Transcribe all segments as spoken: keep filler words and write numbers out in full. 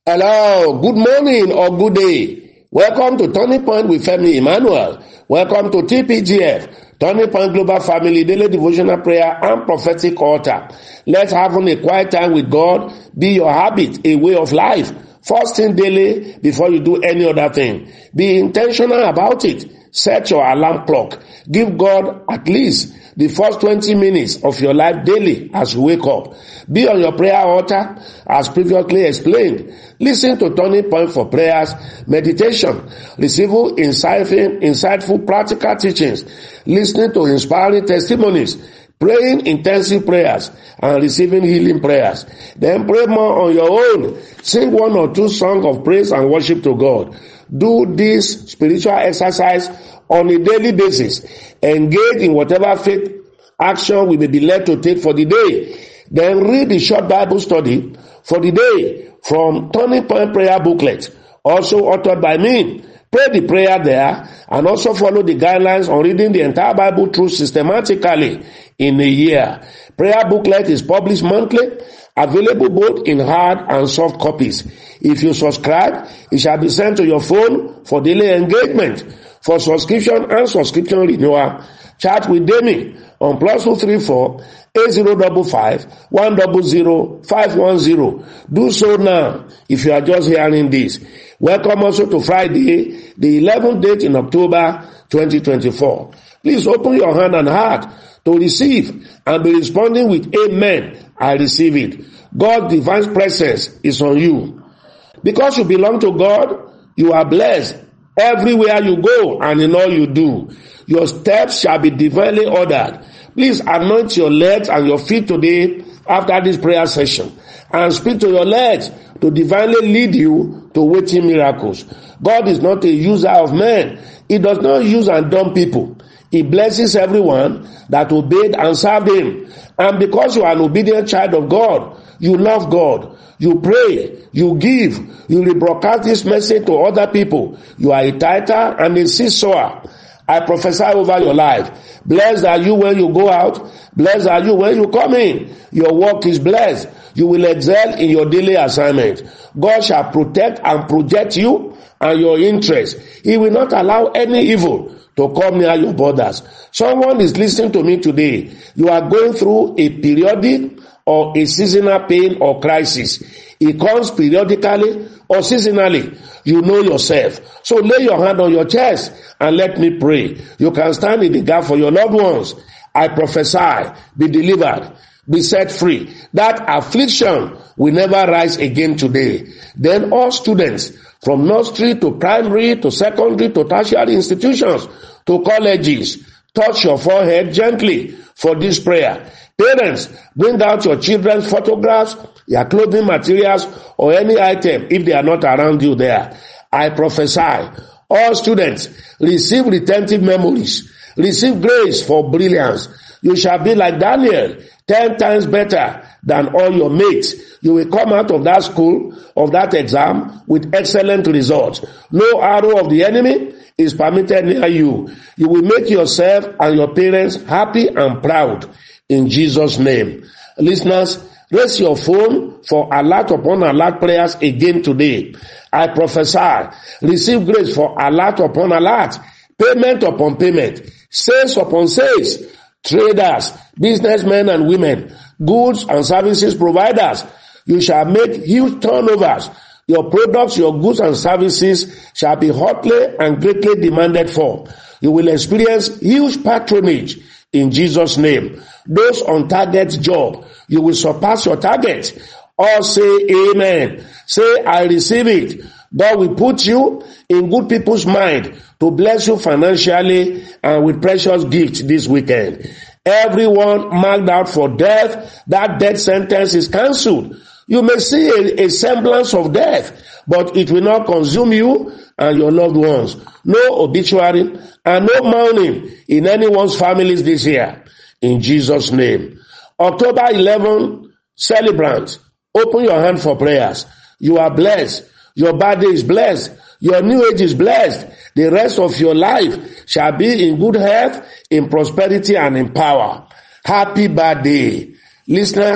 Hello, good morning or good day. Welcome to Turning Point with Femi Emmanuel. Welcome to T P G F, Turning Point Global Family Daily Devotional Prayer and Prophetic Altar. Let's have a quiet time with God. Be your habit, a way of life. First thing daily before you do any other thing. Be intentional about it. Set your alarm clock. Give God at least the first twenty minutes of your life daily as you wake up. Be on your prayer altar as previously explained. Listen to Turning Point for prayers, meditation, receiving insightful, insightful practical teachings, listening to inspiring testimonies, praying intensive prayers, and receiving healing prayers. Then pray more on your own. Sing one or two songs of praise and worship to God. Do this spiritual exercise on a daily basis. Engage in whatever faith action we may be led to take for the day. Then read the short Bible study for the day from Turning Point Prayer Booklet, also authored by me. Pray the prayer there and also follow the guidelines on reading the entire Bible through systematically in a year. Prayer booklet is published monthly, available both in hard and soft copies. If you subscribe, it shall be sent to your phone for daily engagement. For subscription and subscription renewal, chat with Demi on plus two three four eight zero five five one zero zero five one zero. Do so now if you are just hearing this. Welcome also to Friday, the eleventh date in October twenty twenty-four. Please open your hand and heart to receive and be responding with amen. I receive it. God's divine presence is on you. Because you belong to God, you are blessed everywhere you go and in all you do. Your steps shall be divinely ordered. Please anoint your legs and your feet today after this prayer session and speak to your legs to divinely lead you to waiting miracles. God is not a user of men. He does not use and dumb people. He blesses everyone that obeyed and served him. And because you are an obedient child of God, you love God, you pray, you give, you rebroadcast this message to other people. You are a tither and a seed sower. I prophesy over your life. Blessed are you when you go out. Blessed are you when you come in. Your work is blessed. You will excel in your daily assignment. God shall protect and project you and your interests. He will not allow any evil to come near your borders. Someone is listening to me today. You are going through a periodic or a seasonal pain or crisis. It comes periodically or seasonally. You know yourself. So lay your hand on your chest and let me pray. You can stand in the gap for your loved ones. I prophesy, be delivered, be set free. That affliction will never rise again today. Then all students from nursery to primary to secondary to tertiary institutions to colleges, touch your forehead gently for this prayer. Parents, bring out your children's photographs, their clothing materials, or any item if they are not around you there. I prophesy, all students, receive retentive memories, receive grace for brilliance. You shall be like Daniel, ten times better than all your mates. You will come out of that school, of that exam, with excellent results. No arrow of the enemy is permitted near you. You will make yourself and your parents happy and proud. In Jesus' name. Listeners, raise your phone for alert upon alert prayers again today. I prophesy, receive grace for alert upon alert, payment upon payment, sales upon sales, traders, businessmen and women, goods and services providers. You shall make huge turnovers. Your products, your goods and services shall be hotly and greatly demanded for. You will experience huge patronage in Jesus' name. Those on target job, you will surpass your target. All say amen. Say, I receive it. God will put you in good people's mind to bless you financially and with precious gifts this weekend. Everyone marked out for death, that death sentence is cancelled. You may see a, a semblance of death, but it will not consume you and your loved ones. No obituary and no mourning in anyone's families this year. In Jesus' name. October eleventh, celebrants, open your hand for prayers. You are blessed. Your birthday is blessed. Your new age is blessed. The rest of your life shall be in good health, in prosperity, and in power. Happy birthday. Listeners,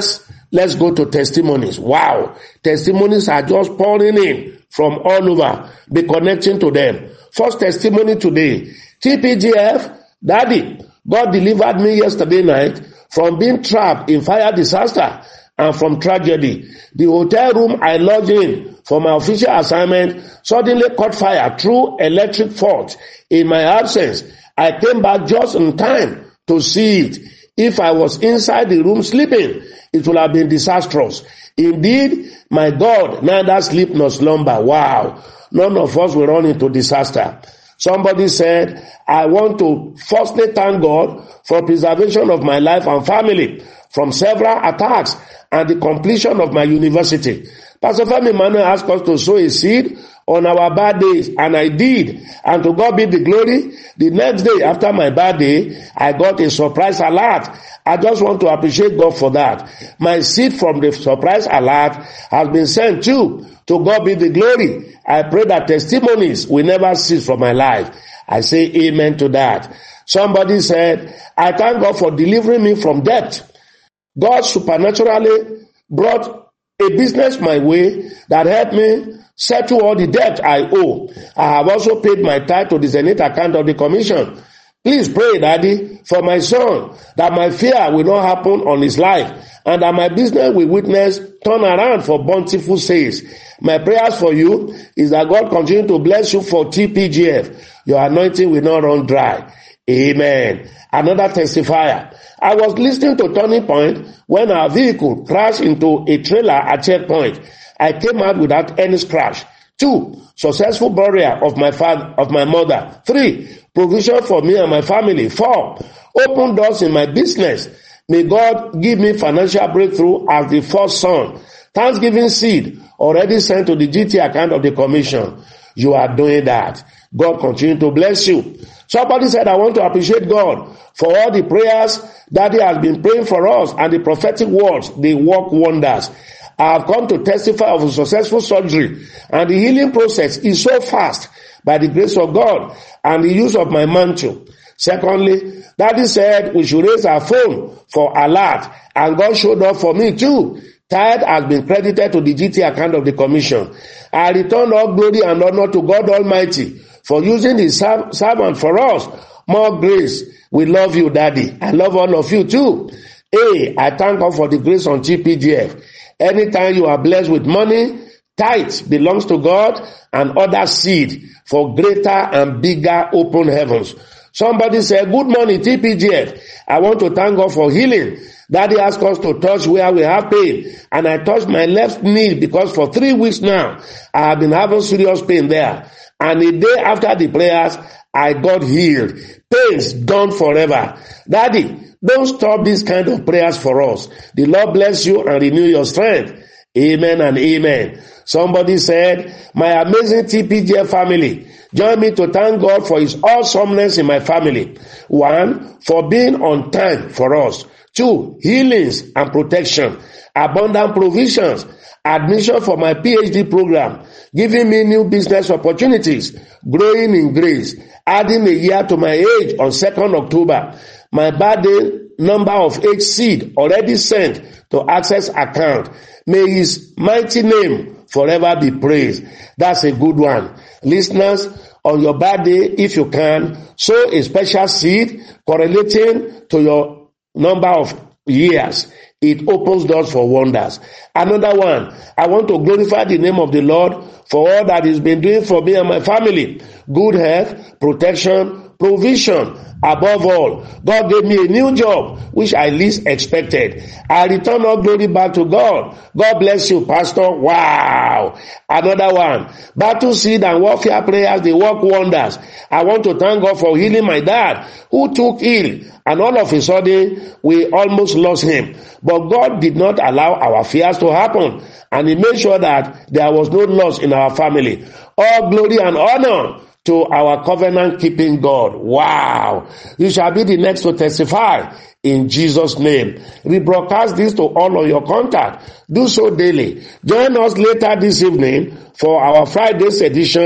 Let's go to testimonies. Wow. Testimonies are just pouring in from all over. Be connecting to them. First testimony today. T P G F, Daddy, God delivered me yesterday night from being trapped in fire disaster and from tragedy. The hotel room I lodged in for my official assignment suddenly caught fire through electric fault. In my absence, I came back just in time to see it. If I was inside the room sleeping, it would have been disastrous. Indeed, my God, neither sleep nor slumber. Wow. None of us will run into disaster. Somebody said, I want to firstly thank God for preservation of my life and family from several attacks and the completion of my university. Pastor Femi Emmanuel asked us to sow a seed on our bad days, and I did. And to God be the glory. The next day after my bad day, I got a surprise alert. I just want to appreciate God for that. My seed from the surprise alert has been sent too. To God be the glory. I pray that testimonies will never cease from my life. I say amen to that. Somebody said, I thank God for delivering me from debt. God supernaturally brought a business my way that helped me settle all the debt I owe. I have also paid my tithe to the Zenith account of the commission. Please pray, Daddy, for my son, that my fear will not happen on his life, and that my business will witness turn around for bountiful sales. My prayers for you is that God continue to bless you for T P G F. Your anointing will not run dry. Amen. Another testifier. I was listening to Turning Point when our vehicle crashed into a trailer at checkpoint. I came out without any scratch. Two, successful burial of my father, of my mother. Three, provision for me and my family. Four, open doors in my business. May God give me financial breakthrough as the first son. Thanksgiving seed already sent to the G T account of the commission. You are doing that. God continue to bless you. Somebody said, I want to appreciate God for all the prayers that He has been praying for us and the prophetic words. They work wonders. I have come to testify of a successful surgery, and the healing process is so fast by the grace of God and the use of my mantle. Secondly, Daddy said we should raise our phone for alert, and God showed up for me too. Tithe has been credited to the G T account of the commission. I return all glory and honor to God Almighty for using His servant for us. More grace. We love you, Daddy. I love all of you too. Hey, I thank God for the grace on T P G F. Anytime you are blessed with money, tithe belongs to God and other seed for greater and bigger open heavens. Somebody said, good morning, T P G F. I want to thank God for healing. Daddy asked us to touch where we have pain, and I touched my left knee because for three weeks now, I have been having serious pain there. And a day after the prayers, I got healed. Pains gone forever. Daddy, don't stop this kind of prayers for us. The Lord bless you and renew your strength. Amen and amen. Somebody said, my amazing T P G F family, join me to thank God for His awesomeness in my family. One, for being on time for us. Two, healings and protection, abundant provisions, admission for my P H D program, giving me new business opportunities, growing in grace, adding a year to my age on second October. My birthday number of age seed already sent to Access account. May His mighty name forever be praised. That's a good one. Listeners, on your birthday, if you can, sow a special seed correlating to your number of years. It opens doors for wonders. Another one, I want to glorify the name of the Lord for all that He's been doing for me and my family. Good health, protection, provision. Above all, God gave me a new job, which I least expected. I return all glory back to God. God bless you, Pastor. Wow. Another one. Battle seed and warfare prayers, they work wonders. I want to thank God for healing my dad, who took ill, and all of a sudden, we almost lost him. But God did not allow our fears to happen, and He made sure that there was no loss in our family. All glory and honor to our covenant-keeping God. Wow. You shall be the next to testify in Jesus' name. Rebroadcast this to all of your contact. Do so daily. Join us later this evening for our Friday's edition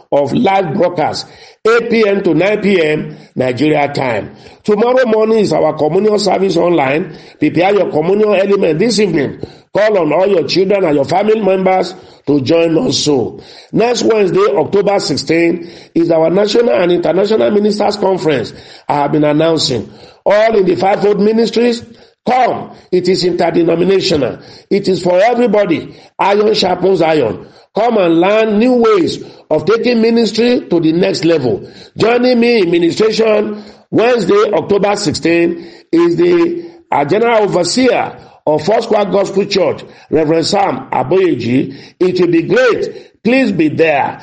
of live broadcast, eight p.m. to nine p.m. Nigeria time. Tomorrow morning is our communion service online. Prepare your communion element this evening. Call on all your children and your family members to join us so. Next Wednesday, October sixteenth, is our national and international ministers conference I have been announcing. All in the fivefold ministries, come. It is interdenominational. It is for everybody. Iron sharpens iron. Come and learn new ways of taking ministry to the next level. Joining me in ministration Wednesday, October sixteenth, is the uh, General Overseer of Foursquare Gospel Church, Reverend Sam Aboyeji. It will be great. Please be there.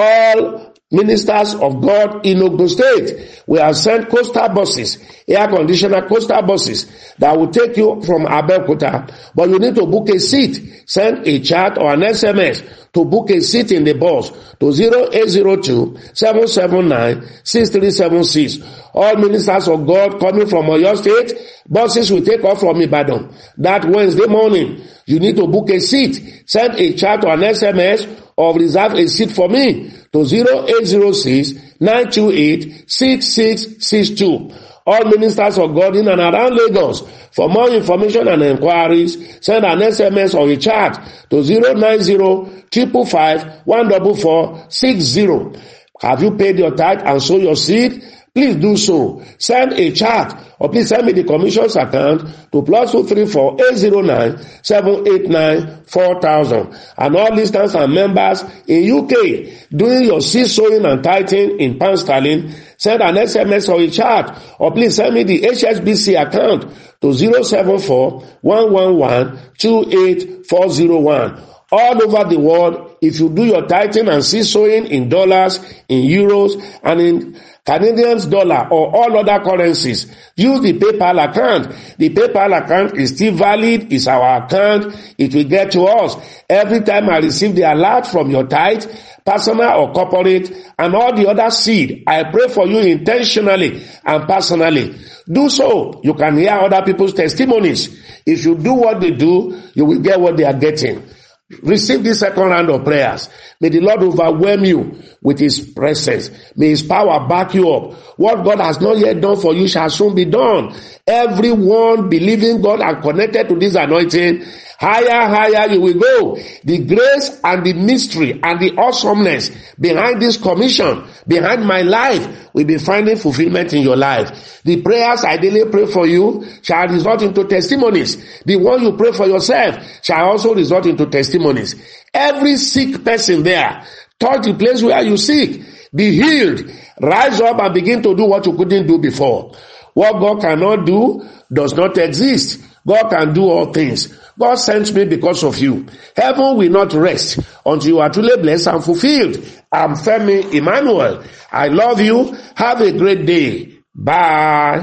All ministers of God in Ogun State, we have sent coastal buses, air-conditioner coastal buses that will take you from Abeokuta, but you need to book a seat. Send a chat or an S M S to book a seat in the bus to zero eight zero two, seven seven nine, six three seven six. All ministers of God coming from Oyo State, buses will take off from Ibadan that Wednesday morning. You need to book a seat. Send a chat or an S M S or reserve a seat for me to zero eight zero six, nine two eight, six six six two. All ministers of God in and around Lagos. For more information and inquiries, send an S M S or a chat to zero nine zero, five five five, one four four six zero. Have you paid your tithe and sow your seed? Please do so. Send a chat or please send me the commission's account to plus two three four, eight zero nine, seven eight nine, four thousand. And all listeners and members in U K doing your seed sowing and tithing in pound sterling, send an S M S or a chat or please send me the H S B C account to zero seven four, one one one, two eight four zero one. All over the world, if you do your tithing and seed sowing in dollars, in euros, and in Canadian dollar or all other currencies, use the PayPal account. The PayPal account is still valid. It's our account. It will get to us. Every time I receive the alert from your tithe, personal or corporate, and all the other seed, I pray for you intentionally and personally. Do so. You can hear other people's testimonies. If you do what they do, you will get what they are getting. Receive this second round of prayers. May the Lord overwhelm you with His presence. May His power back you up. What God has not yet done for you shall soon be done. Everyone believing God and connected to this anointing, higher, higher you will go. The grace and the mystery and the awesomeness behind this commission, behind my life, will be finding fulfillment in your life. The prayers I daily pray for you shall result into testimonies. The one you pray for yourself shall also result into testimonies. Every sick person there, touch the place where you sick, be healed, rise up and begin to do what you couldn't do before. What God cannot do does not exist. God can do all things. God sent me because of you. Heaven will not rest until you are truly blessed and fulfilled. I'm Femi Emmanuel. I love you. Have a great day. Bye.